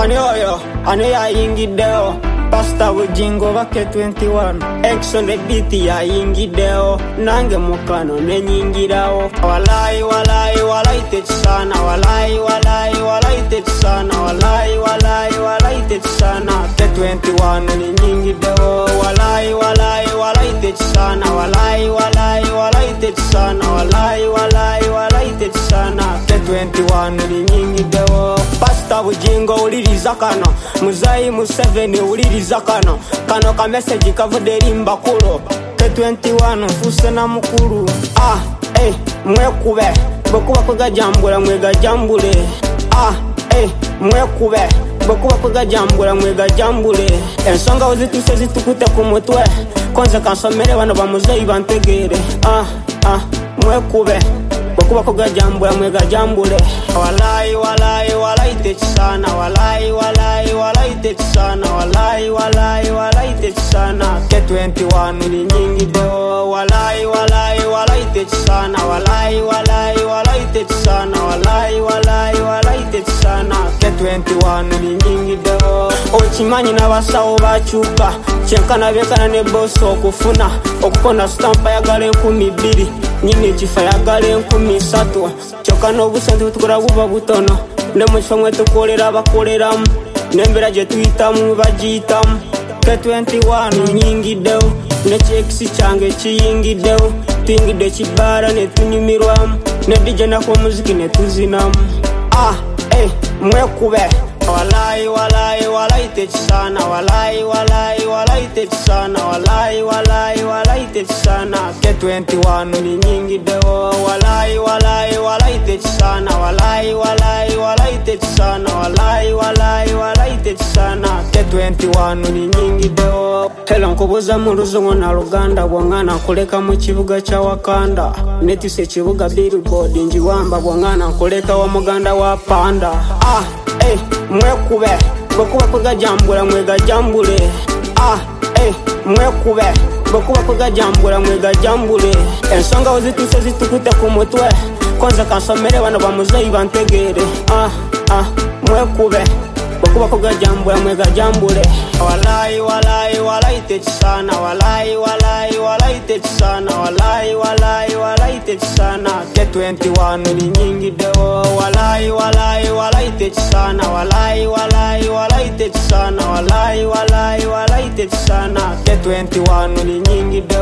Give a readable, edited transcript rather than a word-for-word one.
Ani ya ingideo Pasta Bugingo bake 21 X on the beat ya ingideo Nange mukano nenyingirao Walai walai walai techsana Walai walai walai techsana Walai walai walai techsana Ke 21 nenyingideo Walai walai walai techsana Walai walai walai techsana Walai walai walai techsana Ke 21 nenyingideo Pasta Bugingo uliriza kano Muzai Museveni uliriza kano Kano ka message kavude rimba kulo Ke 21 fuse na mukuru mwekube Bokuba kwega jambula mwega jambule mwekube Bokuba kwega jambula mwega jambule Ensonga uzituse zitukute kumutwe Konze kansomere bano bamuzeyi bantegere mwekube Bokuba kwega jambula mwega jambule Walai walai walai techsana Walai walai walai techsana Walai walai walai techsana Ke 21 ni nyingi deo Walai walai walai techsana Walai walai walai techsana Walai walai walai techsana Ke 21 ni nyingi deo Ochimanyi na basawo bachuka Chenkana bekana ne boss okufuna Okukona stampa ya gale 12 Nyine chifa ya gale 13 Chokano busantu tukura buba butono Nemuchfa mwe tukolera bakoleramu Nembera je tuitamu bajitamu Ke 21 nyingideo Nechexi change chiyingideo Twingide chibara netunyumirwamu Nedije nako muziki netuzinamu mwekube Walai walai walai techsana Walai walai walai techsana Walai walai walai techsana Ke 21 ni nyingi deo Walai walai walai techsana Walai walai walai techsana Walai walai walai techsana Ke 21 ni nyingi deo Hela nkoboza muruzungu na Luganda Bwangana kuleka mu kibuga cha Wakanda Netise kibuga billboard njiwamba Bwangana kuleka wa Muganda wa Panda mwekube Bokuba kwega jambula mwega jambule mwekube Bokuba kwega jambula mwega jambule Ensonga uzituse zitukute kumutwe Konze kansomere bano bamuzeyi bantegere mwekube Bokuba kwega jambula mwega jambule Walai walai walai techsana Walai walai walai techsana Walai walai walai techsana Ke 21 ni nyingi deo Walai walai walai techsana Walai walai walai techsana Walai walai walai techsana Ke 21 ni nyingi deo